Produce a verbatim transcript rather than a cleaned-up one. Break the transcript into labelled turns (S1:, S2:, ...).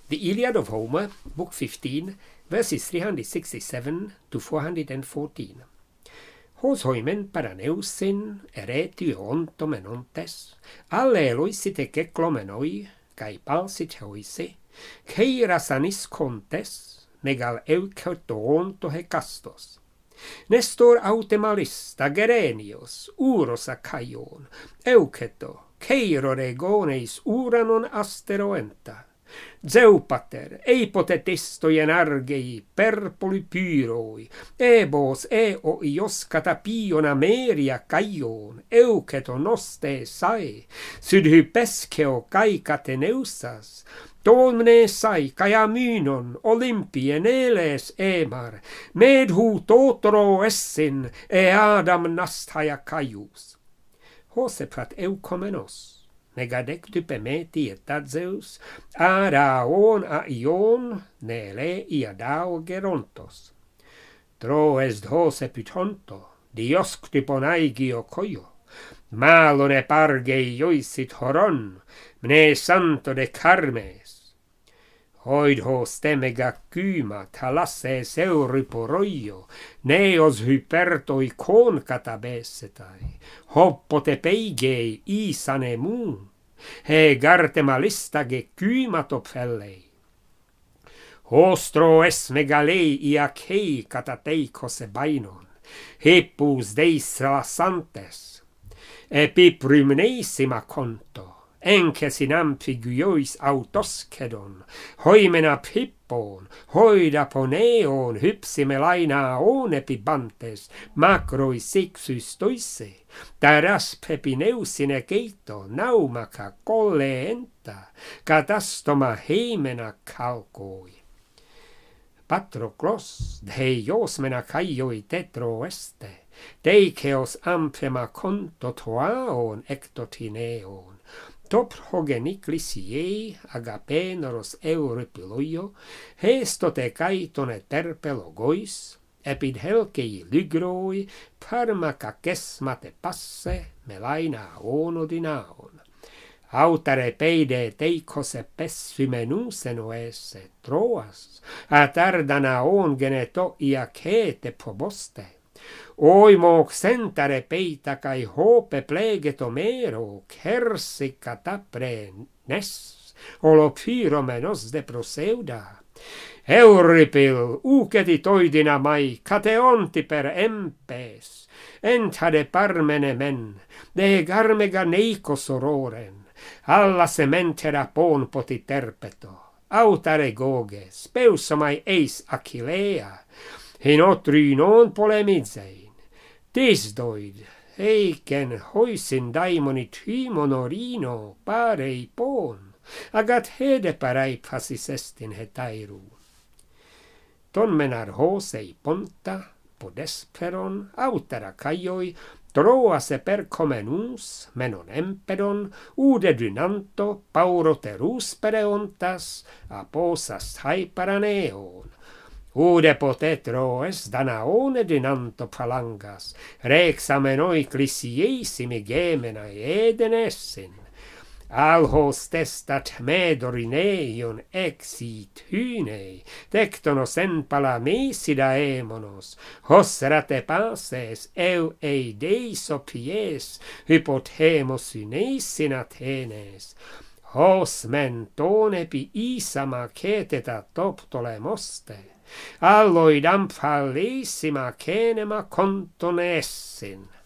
S1: The Iliad of Homer, Book fifteen, verses three hundred sixty-seven to four hundred fourteen. Hos hoimen paraneusin ereti ontomenontes, alle eloisite keklomenoi, kai palsit hoise, keirasanis contes, negal eukertoonto hekastos. Nestor autemalista gerenios, uros akaion, euketo, keiro regoneis uranon asteroenta. Zeupater, eipotetistojen argei, perpolypyroi, ebos eo ios katapion ameria kaion, euketo noste sai, sydhypeskeo kai kateneusas, tomne sai kai amynon, olympien eles emar, medhu totro essin, e adam nasthaja kaius. Hoseprat eukomenos. Negadek typemeti et Zeus, araon aion, nele iadao gerontos. Troes dhos epitonto, diosk typonaigio koio, malon epargei joisit horon, mne santo de carmes. Hoid hos temega kyma talasse seuriporoio, neos hypertoi kon katabesetai, hoppote peigei isane muun, he gartemalistage kymatopfellei. Hostro es megalei iakei katateikose bainon, hippus deis lasantes, epiprymneissima conto, ences in amphigiois autoskedon, hoimena hippon, hoida poneon, hypsimelainaon epibantes, macroi sixus toise, taras pepineusine keito, naumaka colle enta, catastoma heimena calcoi. Patroclos, deios mena caioi tetro este, deiceos amphema conto toaon ectotineon, top hogeniclisiei agapeneros euripiloio, hestote caiton et perpelogois, epid helcei ligroi, parmacacesmate passe, melaina onodinaon. Autare peide teicose pessymenuseno esse, troas, atardanaon geneto iacete proboste. Oimo xentare peita kai hope plegeto mero, kersi catapre nes, olopyromenos de proseuda. Euripil, uceti toidina mai, cateonti per empes, entade parmene men, de garmega neicos ororen, alla sementera pon poti terpeto, autare goge, speusomai eis Achillea, in otri non polemizei. Tisdoid, eiken hoisin daimoni timonorino parei pon, agat hede parei passis estin hetairu. Ton menar hosei ponta, podesperon, autera caioi, troase per comenus, menon empedon, ude dynanto, pauroterus pereontas, aposas haiparaneon. Ude potetroes danaone dynanto phalangas, rexamenoi clisiesimi gemenae edenessin. Alhos testat medorineion exit hynei, tectonos en palamesida emonos, hos rate pases eu eideiso pies, hypothemos syneissin Athenes. Hos menton epi isama ceteta toptolemoste, alloid amphalissima cenema contonessin.